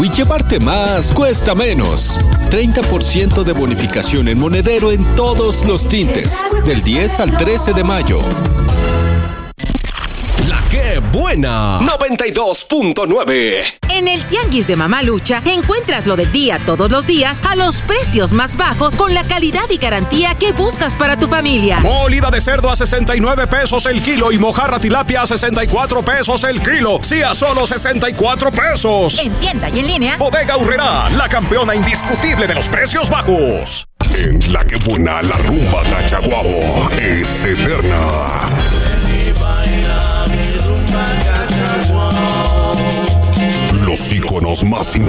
Y llevarte más cuesta menos. 30% de bonificación en monedero en todos los tintes. Del 10 al 13 de mayo. La que buena. 92.9. En el Tianguis de Mamalucha encuentras lo del día todos los días a los precios más bajos con la calidad y garantía que buscas para tu familia. Molida de cerdo a 69 pesos el kilo y mojarra tilapia a 64 pesos el kilo. Sí, a solo 64 pesos. En tienda y en línea. Bodega Aurrerá, la campeona indiscutible de los precios bajos. En La que buena, la rumba Cachaguabo es eterna. Los íconos más